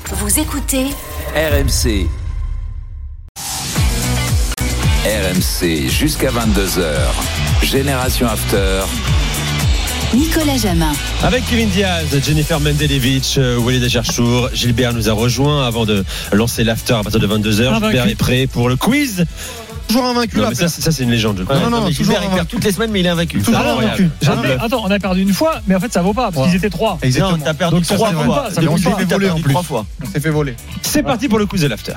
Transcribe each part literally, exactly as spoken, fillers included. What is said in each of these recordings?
Vous écoutez R M C. R M C jusqu'à vingt-deux heures. Génération After. Nicolas Jamin. Avec Kevin Diaz, Jennifer Mendelevic, Walid Acharchour, Gilbert nous a rejoint avant de lancer l'After à partir de vingt-deux heures. Invaincu. Gilbert est prêt pour le quiz. Toujours invaincu. Non, mais ça, c'est, ça, c'est une légende. Je crois. Non, non, non, toujours Gilbert, il perd toutes les semaines, mais il est invaincu. Toujours invaincu. Jamais. Attends, on a perdu une fois, mais en fait ça vaut pas parce Ouais. qu'ils étaient trois. Exactement. Non, t'as perdu Donc ça, trois ça vaut fois. pas, ça Et on vaut s'est pas. fait voler en plus. Trois fois. On s'est fait voler. C'est parti pour le quiz de l'After.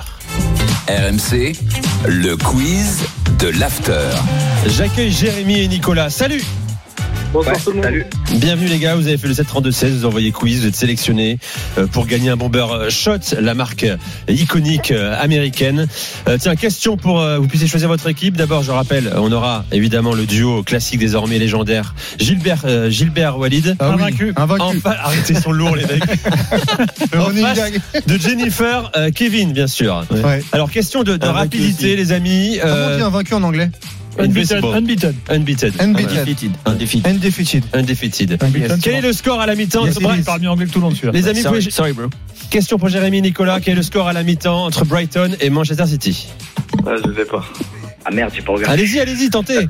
R M C, le quiz de l'After. J'accueille Jérémy et Nicolas. Salut. Bonsoir tout le monde. Salut. Bienvenue les gars, vous avez fait le sept trente-deux seize, vous envoyez quiz, vous êtes sélectionnés euh, pour gagner un bomber euh, Shot, la marque euh, iconique euh, américaine. Euh, tiens, question pour euh, vous puissiez choisir votre équipe. D'abord, je rappelle, on aura évidemment le duo classique désormais légendaire Gilbert euh, Gilbert Walid. Ah oui, Invaincu. Invaincu. Enfin, arrêtez, ils sont lourds les mecs. Le En running face gag. de Jennifer, euh, Kevin bien sûr. Ouais. Alors question de, de Invaincu rapidité aussi. les amis. Comment on Euh, dit invaincu en anglais? Unbeaten. Invisible. Unbeaten. Unbeaten. Unbeaten. Undefeated. Undefeated. Undefeated. Undefeated. Unbeaten. Quel est le score à la mi-temps Yes, entre it Bra- is. Il parle mieux anglais que tout le monde celui-là. Les amis, Sorry, pouvez- sorry, bro. question pour Jérémy et Nicolas. Quel est le score à la mi-temps entre Brighton et Manchester City? Ah, je sais pas. Ah merde, j'ai pas regardé. Allez-y, allez-y, tentez.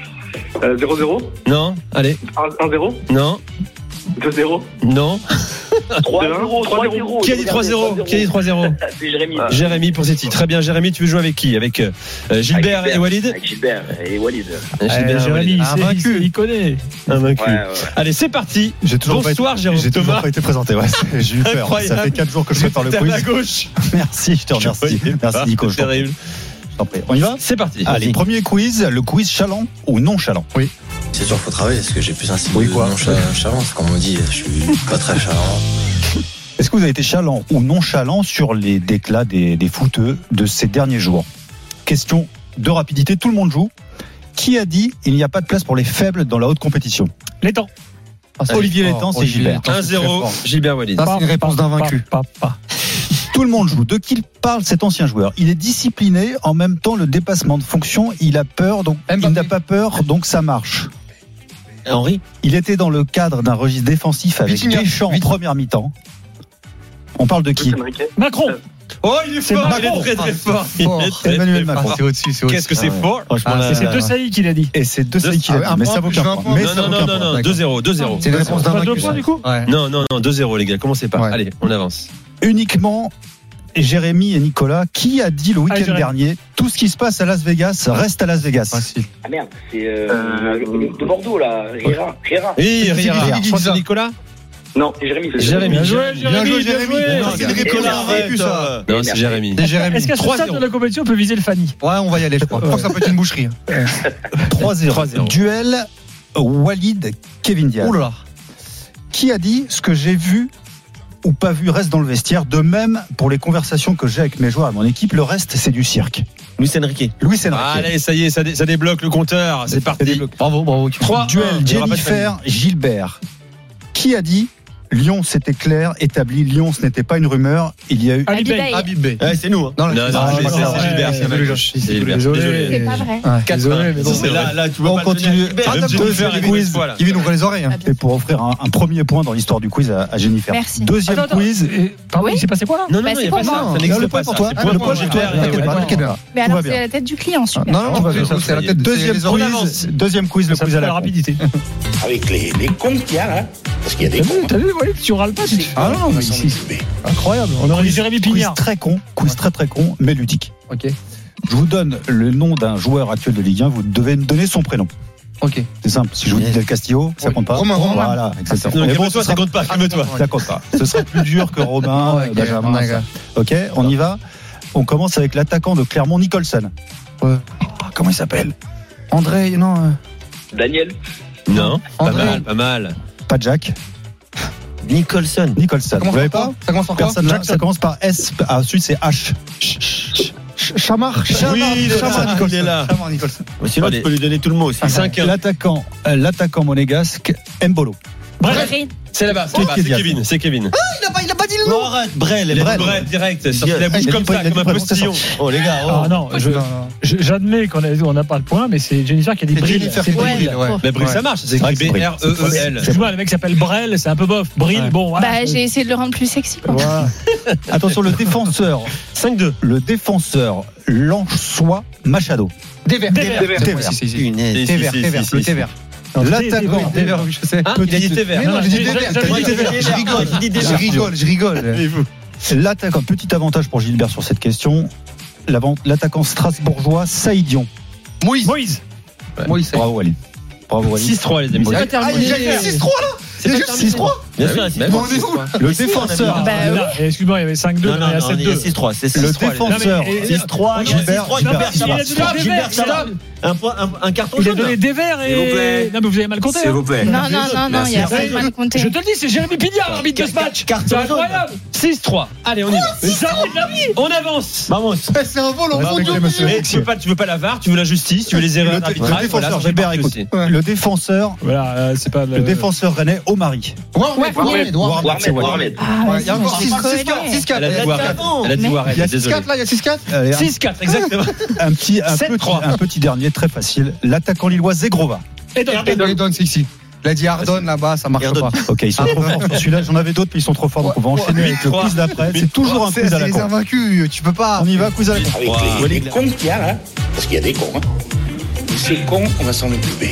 Euh, zéro zéro, Non, allez, un zéro, non, deux zéro, non. trois zéro, trois zéro. Qui a dit trois zéro? Qui a dit trois zéro? C'est Jérémy. Jérémy pour City. Très bien, Jérémy, tu veux jouer avec qui? Avec euh, Gilbert Avec et Walid? Avec Gilbert et Walid. Eh, Gilbert et Jérémy, Walid. il, sait, il, Invaincu. sait, il connaît. Invaincu. Ouais, ouais. Allez, c'est parti. J'ai toujours Bonsoir, pas été, Jérôme j'ai toujours Thomas. pas été présenté. Ouais, c'est- j'ai eu peur. Incroyable. Ça fait quatre jours que je Je prépare le tape quiz. à gauche. Merci, je te remercie. Merci Nico. Je t'en prie. Terrible. Je t'en prie. On y va? C'est parti. Allez, premier quiz, le quiz chalant ou non chalant? Oui. C'est sûr, faut travailler parce que j'ai plus un style Oui, de quoi. non chalant. Comme on dit, je suis pas très chalant. Est-ce que vous avez été chalant ou non chalant sur les déclats des, des footeux de ces derniers jours? Question de rapidité, tout le monde joue. Qui a dit il n'y a pas de place pour les faibles dans la haute compétition? Les temps. Olivier fort, Létang, c'est Olivier Gilbert. Létang. un zéro, Gilbert Walid. Ça, c'est une réponse Pas, d'invaincu. pas, pas, pas. Tout le monde joue. De qui parle cet ancien joueur? Il est discipliné, en même temps le dépassement de fonction, il a peur, donc Mbappé. il n'a pas peur, donc ça marche. Henri. Il était dans le cadre d'un registre défensif avec Vitinha. Deschamps en Vit- première mi-temps. On parle de qui? Macron. Oh, il est C'est fort, Macron. il est très très fort. Il Fort. est très, Emmanuel très Macron. fort. C'est au-dessus, c'est au-dessus. Qu'est-ce que c'est Ah ouais. fort? Franchement, Ah, Et c'est là, deux Sailly qui l'a dit. Et c'est deux Deux- Sailly qui l'a Ah, dit, un mais point ça vaut plus, aucun je veux un point. point. Mais Non, ça non, vaut non, aucun non, point. non, D'accord. deux zéro, deux zéro. C'est une réponse Pas deux d'invaincu. points du coup. Ouais. Non, non, non, deux zéro les gars, commencez pas. Ouais. Allez, on avance. Uniquement Jérémy et Nicolas, qui a dit le week-end Jérémy. dernier, tout ce qui se passe à Las Vegas reste à Las Vegas? Facile. Ah merde, c'est euh, le- de Bordeaux là, Riera. Riera. Oui, C'est Riera. Ziggy Je crois que c'est Ziggy. Nicolas. Non, c'est Jérémy. c'est Jérémy. Bien joué, Bien Jérémy. joué, Jérémy. joué. Non, c'est une réponse d'invaincu, ça. Non, c'est Jérémy. C'est Jérémy. Est-ce qu'à ce trois stade zéro. de la compétition, on peut viser le Fanny? Ouais, on va y aller, je crois. Je crois que ça peut être une boucherie. trois zéro. trois zéro. Duel Walid Kevin Diaz. Ouh là là. Qui a dit ce que j'ai vu ou pas vu reste dans le vestiaire? De même pour les conversations que j'ai avec mes joueurs et mon équipe, le reste c'est du cirque. Luis Enrique. Louis Enrique. Allez, ça y est, ça, dé- ça débloque le compteur. C'est parti. Bravo, bravo. trois Duel un. Il y aura pas de Jennifer Gilbert. Qui a dit Lyon, c'était clair, établi. Lyon, ce n'était pas une rumeur. Il y a eu. Ali Bey. Habib B. Ouais, c'est nous. Hein. Non, Non, non, Ah, c'est- non, c'est non, c'est Gilbert. ouais, C'est Gilbert. C'est Gilbert. Désolé. Désolé. C'est pas vrai. Ouais, quatre désolé, un. mais non. C'est vrai. Là, là, tu peux On pas continue. tenir. Ah, Même deuxième Jennifer, elle est quiz. bonne fois, là. Il vient ouvrir les oreilles. Hein. Et pour offrir un, un premier point dans l'histoire du quiz à, à Jennifer. Merci. Deuxième Attends, attends. quiz. Et- Pardon, Oui. il s'est passé quoi là? Non, non, Bah, non, il c'est n'y a pour pas moi. ça. Ça Le n'existe point pas, pour ça. toi. C'est Ah, point le pour point pour toi. Gilbert et T'inquiète pas, Walid. t'inquiète pas. Mais Tout alors va c'est bien. à la tête du client, super. Non, non, Tout va bien. c'est à la tête de Deuxième les oreilles. quiz. Deuxième quiz, le Ça quiz à fait la la rapidité. Avec les, les cons qu'il y a là. Parce qu'il y a des T'as cons. vu, t'as vu, Walid, tu râles pas. tu- Ah non, mais ici, Incroyable. On aurait dit Jérémy quiz Pignard. très con, quiz très très con, mais ludique. Ok. Je vous donne le nom d'un joueur actuel de Ligue un, vous devez me donner son prénom. Ok. C'est simple, si je vous dis Del Castillo, ça Oui. compte pas. Romain, Romain. Voilà, exactement. Non, Mais bon, calme-toi, ce ça sera- compte pas. Calme-toi. ça compte pas. Ce sera plus dur que Romain, Ouais, ok, Benjamin. d'accord. ça. Ok, on y va. On commence avec l'attaquant de Clermont, Nicholson. Ouais. Ah, comment il s'appelle? André, non. euh, Daniel. Non, pas André. mal, pas mal. Pas Jack. Nicholson. Nicholson. Ça Vous commence l'avez par pas? quoi Ça commence par quoi Personne là, ça commence par S. Ah, ensuite c'est H. Ch- Chamar. Chamar. Oui, Chamar, Chamar, il est là. Chamar Nicholson. Sinon, Allez. tu peux lui donner tout le mot aussi. cinq un. L'attaquant, euh, l'attaquant monégasque, Mbolo. Brel. C'est là-bas, c'est là-bas, c'est Kevin, c'est Kevin. Il a pas, il a pas dit le nom. Non, arrête, Brel, Il a Brel. dit Brel direct, sorti Il a- la bouche il a comme dit Brel, ça, il a comme dit un Brel, c'est postillon. Oh les gars, oh. Ah non, je- Non, non. je- j'admets qu'on a, on n'a pas le point, mais c'est Jennifer qui a dit C'est Bril. Jennifer C'est qui a dit Bril. Bril, ouais. Mais Bril, Ouais. ça marche, c'est vrai écrit que c'est B R E E L. Excuse-moi, le mec s'appelle Brel, c'est un peu bof. Bril, Ouais. bon, voilà. Bah, j'ai essayé de le rendre plus sexy, quoi. Voilà. Attention, le défenseur, cinq deux. le défenseur Lançois Machado. Dévers. Dévers. Dévers. Si, si, si. Punaise. Dévers, Si, si, Dévers, si, le si. Dévers. Non, L'attaquant. Dévers. Dévers, oui, je sais. Hein, il a dit Tévert. Mais non, j'ai dit j'ai- Dévers. j'avais T'as dit dit Dévers. Je rigole, J'ai dit Dévers. je rigole, je rigole. L'attaquant, petit avantage pour Gilbert sur cette question. L'avant- L'attaquant strasbourgeois Saïdion. Moïse. Moïse. Moïse. Bravo Walid. Bravo Walid. six trois, les amis. Ouais. C'est Ah, il y a six trois là. c'est Il y a pas juste terminé. six trois. Bien sûr, Bah oui, c'est mais bon. bon, c'est quoi Le Ici, on a défenseur. mis- Bah, Ah, là, excuse-moi, il y avait cinq deux, Non, non, il y a non, sept il y a deux. six trois. C'est Le six trois. défenseur. Non, mais- six trois. Gilbert, six trois, Gilbert, Gilbert, ça va. il a donné des Gilbert, verts, ça va. Un point, un- un carton Il a jaune. donné des verts et. S'il vous plaît. Non, mais vous avez mal compté. S'il hein. vous plaît. Non, non, non, non, il y a Merci. pas mal compté. Je te le dis, c'est Jérémy Pignard, l'arbitre de ce match. Carton C'est jaune. incroyable. six trois. Allez, on y va. Mais ça, il l'a mis. On avance. Vamos. Eh, C'est un vol en Respectez, fond de monsieur. Mais tu veux pas, tu veux pas la V A R, tu veux la justice, tu veux les erreurs Le, d'arbitrage. le défenseur, voilà, ça fait Gilbert, partie écoute. aussi. Ouais. Le défenseur, Voilà, euh, c'est pas. le défenseur rennais Omari. Warmed, Warmed, Warmed. c'est Walid. Warmed. Ah, Ouais, il y a vas-y, encore je six connais. quatre, six quatre. Elle a dit Elle a Warren. dit avant. Elle a dit Mais- Warren, Il y a six désolé. quatre là, il y a six quatre. Allez, un- six quatre, exactement. Un petit, un sept petit, trois. un petit dernier très facile. L'attaquant lillois Zegrova. Et donc, Il donne c'est ici. Il a dit Ardon là-bas, ça marche Ardon. pas. Ok, ils sont trop forts sur celui-là. J'en avais d'autres, mais ils sont trop forts. Donc on va enchaîner huit avec le trois. quiz d'après. C'est toujours un C'est quiz à c'est la les con. invaincus, tu peux pas. On y va, quiz à la con. Avec les, les cons qu'il y a là, parce qu'il y a des cons. Hein. Ces cons, on va s'en occuper.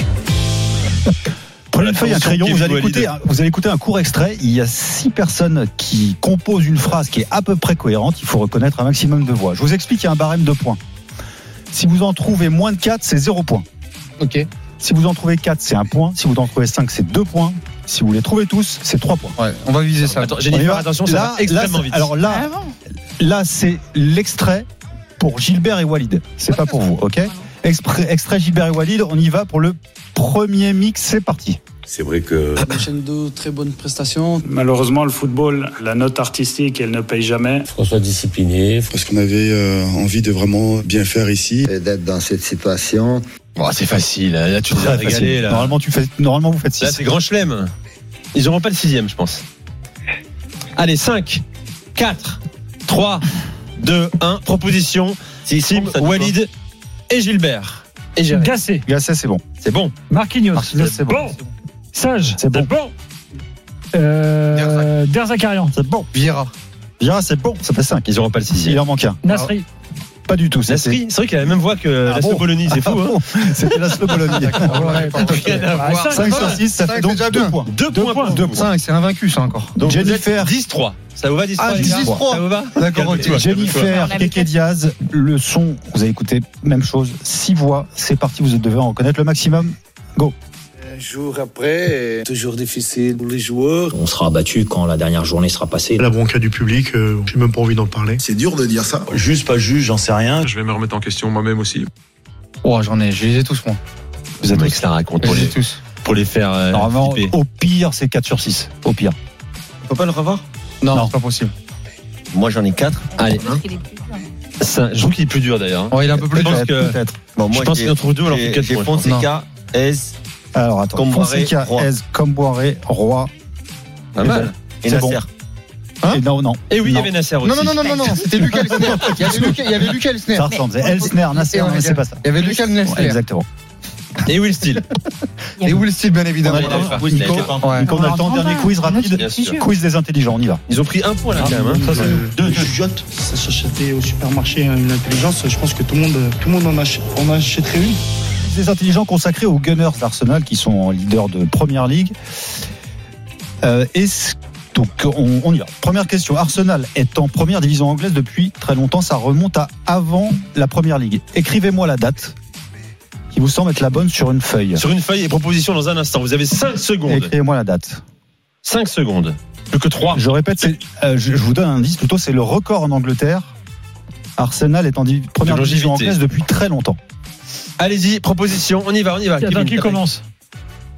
Prenez une feuille, un Attention, crayon, vous allez, Kevin écouter, vous allez écouter un court extrait. Il y a six personnes qui composent une phrase qui est à peu près cohérente. Il faut reconnaître un maximum de voix. Je vous explique, il y a un barème de points. Si vous en trouvez moins de quatre, c'est zéro point. Ok. Si vous en trouvez quatre, c'est un point. Si vous en trouvez cinq, c'est deux points. Si vous les trouvez tous, c'est trois points. Ouais, on va viser ça. Attends, On y Jennifer, va. attention, ça Là- va extrêmement là, vite. Alors là, Ah bon. là, c'est l'extrait pour Gilbert et Walid. C'est pas pour vous, ok? Exprès- Extrait Gilbert et Walid. On y va pour le premier mix. C'est parti. C'est vrai que. On enchaîne de très bonnes prestations. Malheureusement, le football, la note artistique, elle ne paye jamais. Faut qu'on soit discipliné. Parce qu'on avait euh, envie de vraiment bien faire ici. Et d'être dans cette situation. Oh, c'est facile. Là, tu les as Très régalés. facile. Là, Normalement, tu fais, normalement, vous faites six. là c'est grand chelem. Ils n'auront pas le sixième, je pense. Allez, cinq, quatre, trois, deux, un. Proposition. Si, Sim, ça dit Walid et Gilbert. Et Jérémy. Gassé. Gasset, c'est bon. C'est bon. Marquinhos. Marquinhos, c'est bon. Sage. C'est bon. Euh, Derzakarian. C'est bon. Vieira. Vira, c'est bon. Ça fait cinq. Ils n'auront pas le Il sixième. en manque un. Nasri. Pas du tout. ça, Nasri, c'est vrai qu'il a la même voix que Ah Laszlo bon Bologna, c'est fou. Ah Hein. bon. C'était Laszlo Bologna. Ouais, Rien à voir. cinq, cinq sur six, ça cinq, fait donc c'est déjà deux bien. points. Deux Deux points. points. pour Deux vous. points. cinq, c'est invaincu ça encore. Donc Jennifer. dix trois. Ça vous va dix trois Ah, les gars dix trois. Ça vous va D'accord, ok. Calme-toi. Jennifer, On a Keke Diaz, le son, vous avez écouté, même chose, six voix, c'est parti, vous devez en reconnaître le maximum. Go. Un jour après, toujours difficile pour les joueurs. On sera abattu quand la dernière journée sera passée. La bronca du public, euh, j'ai même pas envie d'en parler. C'est dur de dire ça. Juge, pas juge, j'en sais rien. Je vais me remettre en question moi-même aussi. Oh, j'en ai, je les ai tous, moi. Vous êtes que ça raconte Je pour les ai les, tous. pour les faire euh, Normalement, flipper. au pire, c'est quatre sur six. Au pire. On peut pas le revoir? Non, Non. c'est pas possible. Moi, j'en ai quatre. Allez, Il est plus dur. ça, je trouve qu'il est plus dur d'ailleurs. hein. Oh, il est un peu plus Je pense dur. que- Peut-être. Bon, Je moi, pense j'ai- qu'il en trouve deux alors j'ai- que quatre J'ai points. Fonseca, Ez Alors, attends. Comboiré, Fonseca, Roy. Ez, Comboiré, Roi. Pas mal. et C'est Nasser. Et non, non. Et oui, il y Non. avait Nasser aussi. Non, non, non, non, non, non, c'était Lucas Elsner. Il y avait Lucas, il y avait Lucas Elsner. Ça ressemble. C'est Elsner, Nasser, Ouais, mais c'est pas ça. Il y avait Lucas Ouais, Elsner. exactement. Et Will Steele. Et Will Steele, bien évidemment. On a les phrases. Oui, Nico, c'était pas- Ouais. Nico, on a le temps. Dernier quiz rapide. Bien sûr. Quiz des intelligents, on y va. Ils ont pris un point là quand même. hein. Ça, c'est deux, deux chuchotes. Ça s'achetait au supermarché, hein, une intelligence. Je pense que tout le monde, tout le monde en, achète, en achèterait une. Des intelligents consacrés aux Gunners d'Arsenal qui sont leaders de Première Ligue. Euh, est-ce- donc on, on y va. Première question. Arsenal est en première division anglaise depuis très longtemps. Ça remonte à avant la Première Ligue. Écrivez-moi la date qui vous semble être la bonne sur une feuille. Sur une feuille et proposition dans un instant. Vous avez cinq secondes. Écrivez-moi la date. cinq secondes. Plus que trois. Je répète, c'est, euh, je, je vous donne un indice plutôt, c'est le record en Angleterre. Arsenal est en div- première De division longévité. anglaise depuis très longtemps. Allez-y, proposition. On y va, on y va. Attends, Kevin, qui t'as- commence?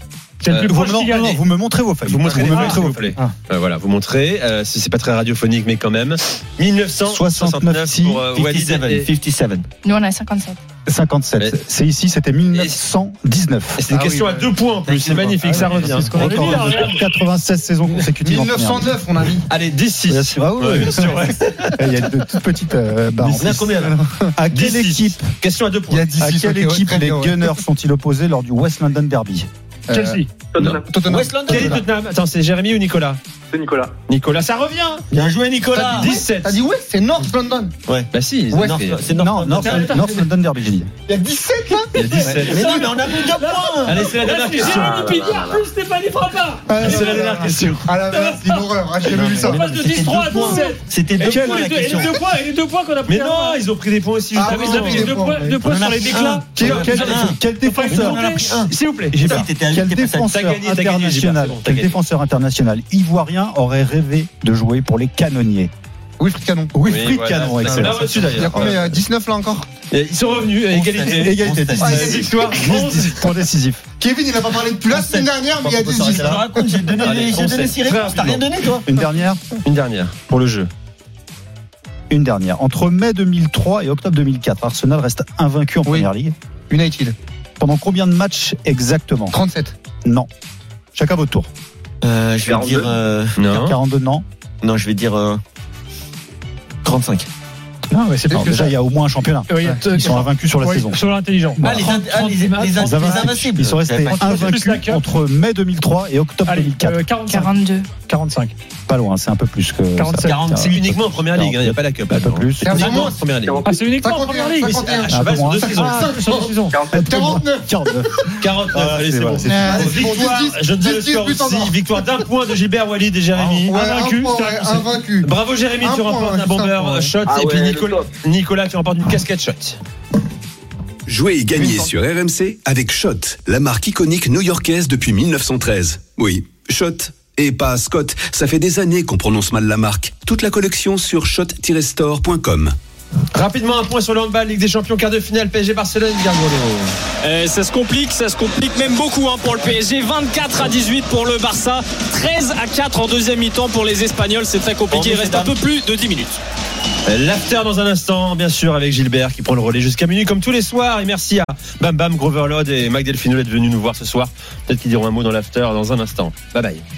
C'est le plus Vous, proche non, qui non, non, gagne. vous me montrez vos feuilles. Vous montrez Vous les me feuilles, montrez s'il vos vous plaît. feuilles. Euh, voilà, vous montrez. Euh, c'est c'est pas très radiophonique, mais quand même. mille neuf cent soixante-neuf pour euh, Walid et- cinquante-sept. Nous, on a cinquante-sept. cinquante-sept. C'est ici, c'était mille neuf cent dix-neuf. Et c'est une Ah question oui, à ouais. deux points en plus. C'est magnifique, ça revient. C'est ce qu'on avait Record dit, là, de regarde. quatre-vingt-seize saisons consécutives. mille neuf cent neuf, on a mis. Allez, dix six. Bien sûr, ah oui, Ouais, oui. bien sûr, ouais. Il y a de toutes petites euh, barres. dix, en plus. combien, là À quelle dix six. équipe, Question à deux Il y points. a dix à six, quelle ok, ouais, équipe très les bien, ouais. Gunners sont-ils opposés lors du West London Derby? Chelsea. Tottenham. Tottenham. West London. Quel est Tottenham? Attends, c'est Jérémy ou Nicolas? C'est Nicolas. Nicolas, ça revient. Bien joué, Nicolas. dix-sept. T'as dit ouais, c'est North London. Ouais. Bah si, Ouais, non, North- c'est Non, North North, London. North London Derby, j'ai dit. Il y a dix-sept là. il y a dix-sept. Mais non, mais on a mis deux points. Allez, c'est la dernière question. Jérémy Piguard plus Stéphanie Frappard. C'est la dernière question. Ah là, là, c'est une horreur. Ah, j'ai jamais vu ça. On passe de dix trois à dix-sept. C'était Et deux quel- points et la les deux- et question. les deux points, et les deux points qu'on a pris. Mais non, ils ont pris des points aussi. Ah, juste Vous avant. avez oui, deux deux points, points, deux oui. points On en sur a les pris déclats. un. Quel, quel- un. quel défenseur, On en a pris un. S'il vous plaît. J'ai pas dit, t'étais quel invité, défenseur T'as gagné, t'as gagné, Gilbert, international, c'est bon, t'as quel gagné. défenseur international ivoirien aurait rêvé de jouer pour les canonniers? Wilfried Canon. Wilfried voilà, Canon, c'est excellent. là au-dessus Il y a d'ailleurs. combien? euh, dix-neuf là encore. Et Ils sont revenus à égalité. Égalité, On dix, s'est- dix. Victoire. Point décisif. Kevin, il a pas parlé depuis la semaine dernière, mais il y a dix Je te dix. raconte, j'ai donné, Allez, j'ai on donné sait. six Très réponses. T'as rien donné, toi. Une dernière Une dernière pour le jeu. Une dernière. Entre mai deux mille trois et octobre deux mille quatre, Arsenal reste invaincu en Oui. première ligue. United. Pendant combien de matchs exactement? trente-sept. Non. Chacun votre tour. Euh, je vais quarante-deux. dire. euh, Non. quarante-deux, non. Non, je vais dire. euh, trente-cinq. Non, mais c'est Alors, plus que déjà, ça. il y a au moins un championnat. Oui, Ils sont invaincus sur la oui, saison. sur l'intelligent. Ah, les, in- ah, les, les, les, Ils les avaient- invincibles. Ils sont restés J'avais pas- invaincus plus la carte. entre mai deux mille trois et octobre Allez, deux mille quatre. euh, quarante-cinq. quarante-deux. quarante-cinq. Pas loin, c'est un peu plus que quarante-sept. ça. C'est uniquement en première ligue, il n'y a pas la cup. Un peu plus. C'est un Uniquement moins. en première ligue. Ah, c'est uniquement en première ligue. cinquante et un, À cheval sur deux saisons. Ah, sur deux saisons. quarante-neuf. quarante-neuf. quarante-neuf, Ah, allez, c'est c'est bon, bon. c'est Euh, bon. c'est bon, Victoire, dix dix, je donne le dix dix, score but en aussi. or. Victoire d'un point de Gilbert, Walid et Jérémy. Ouais, Invaincu, un point, c'est ouais, un- invaincu. Bravo Jérémy, Un tu point, remportes ouais, un bomber juste un point, ouais. shot. Ah Et puis ouais, le Nicolas, top. Nicolas, tu remportes une casquette shot. Jouer et gagner sur R M C avec Shot, la marque iconique new-yorkaise depuis mille neuf cent treize. Oui, Shot et pas Scott, ça fait des années qu'on prononce mal la marque. Toute la collection sur shot tiret store point com. Rapidement, un point sur le handball, Ligue des Champions, quart de finale, P S G Barcelone, Gargolo. Euh, ça se complique, ça se complique même beaucoup hein, pour le P S G. vingt-quatre à dix-huit pour le Barça, treize à quatre en deuxième mi-temps pour les Espagnols. C'est très compliqué, il reste un peu plus de dix minutes. L'after dans un instant, bien sûr, avec Gilbert qui prend le relais jusqu'à minuit comme tous les soirs. Et merci à Bam Bam, Groverlord et Mac Delfino d'être venus nous voir ce soir. Peut-être qu'ils diront un mot dans l'after dans un instant. Bye bye.